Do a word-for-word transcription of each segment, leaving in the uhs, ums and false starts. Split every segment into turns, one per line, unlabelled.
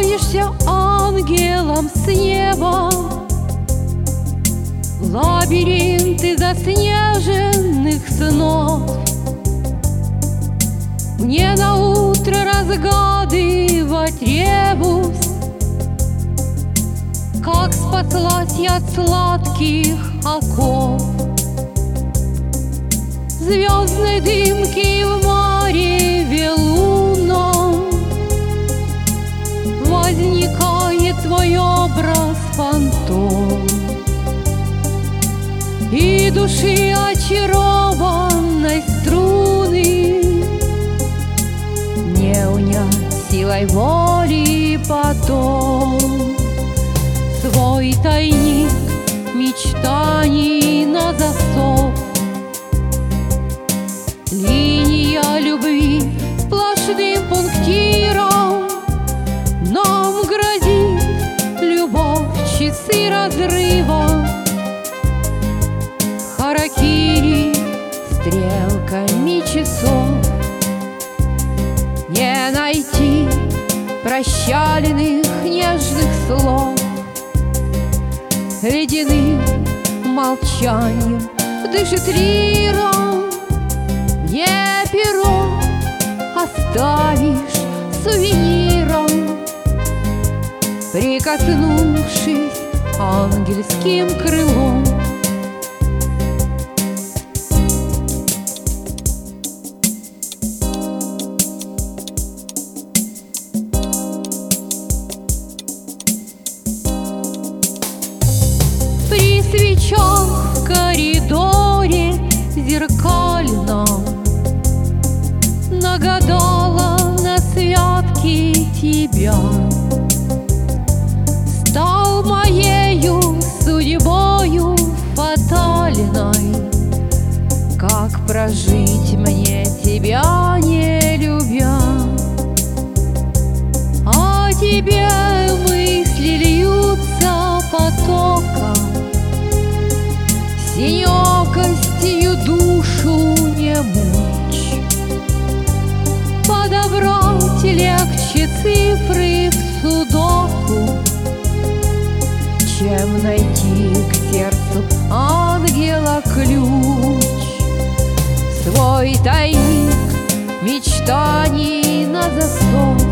явишься ангелом с неба, лабиринты заснеженных снов. Мне наутро разгадывать ребус, как спаслась я от сладких оков. Звездной дымки в мареве лунном возникает твой образ фантом, и души очарованной струны не унять силой воли потом. Свой тайник мечтаний на засов, линия любви сплошным пунктиром нам грозит любовь, часы разрыва. Харакири стрелками часов не найти прощальных нежных слов. Ледяным молчанием дышит лира, не перо оставишь сувениром, прикоснувшись ангельским крылом. При свечах в коридоре зеркальном нагадала на святке тебя. Стал моею судьбою фатальной, как прожить мне тебя не любя. О тебе мысли льются потоком, синёкостью душу не мучь. Подобрать легче цифры в судоку, чем найти к сердцу ангела ключ. Свой тайник мечтаний на засов,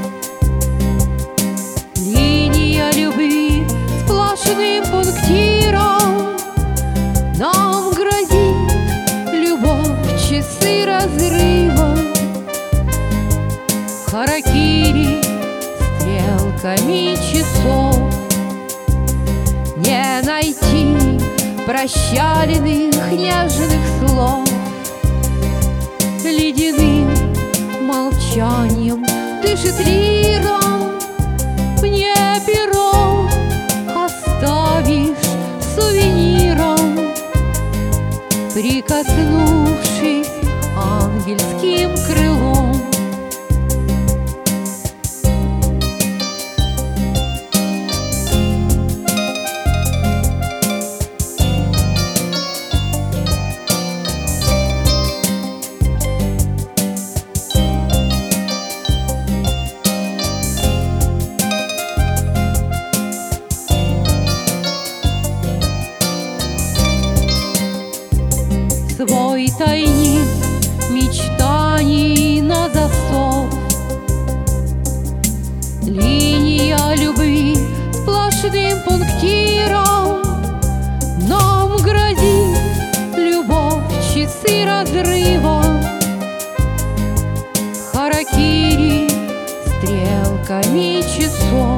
линия любви сплошным пунктиром нам грозит любовь, часы разрыва. Харакири стрелками часов не найти прощальных нежных слов. Ледяным молчанием дышит лира, мне перо оставишь сувениром, прикоснувшись ангельским крылом. Свой тайник мечтаний на засов, линия любви сплошным пунктиром нам грозит любовь, часы разрыва. Харакири стрелками часов